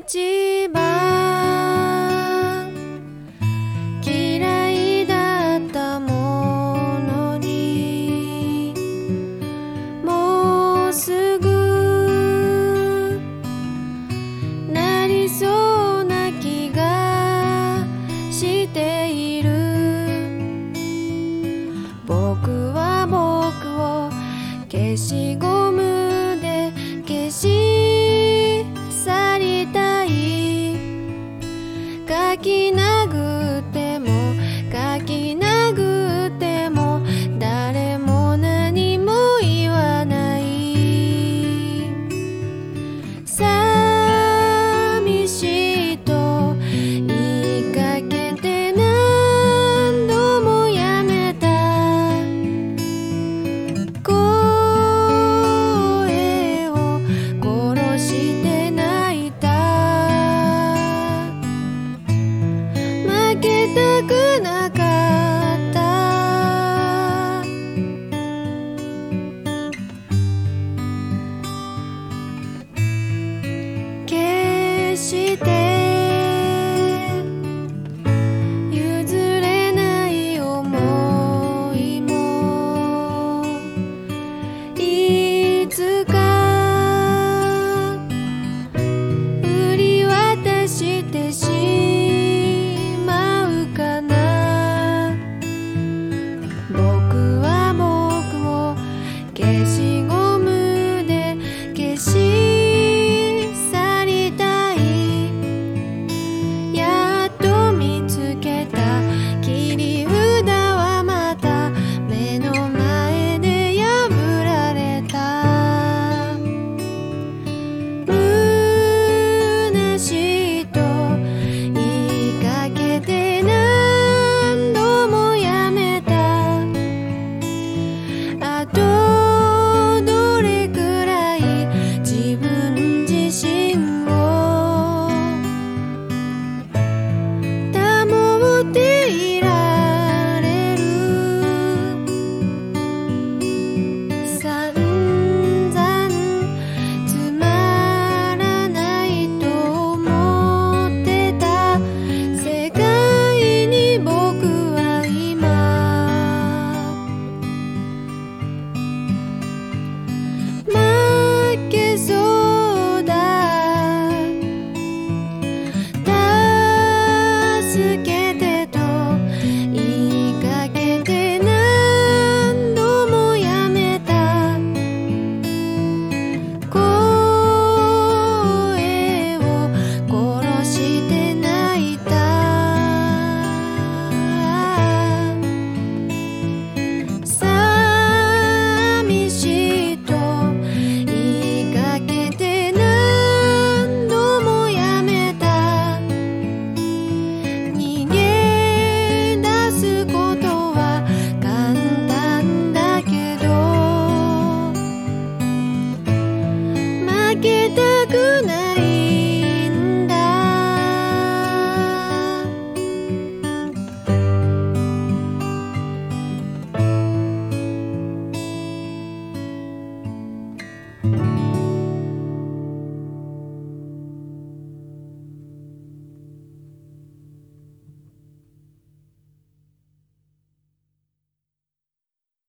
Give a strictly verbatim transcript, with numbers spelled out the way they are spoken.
一番嫌いだったものにもうすぐなりそうな気がしている。僕は僕を消しゴムで消し去りたい。書き殴っても書き殴っても誰も何も言わない。寂しいと言いかけて何度もやめた。声を殺して泣いた。負けたくなかった。決して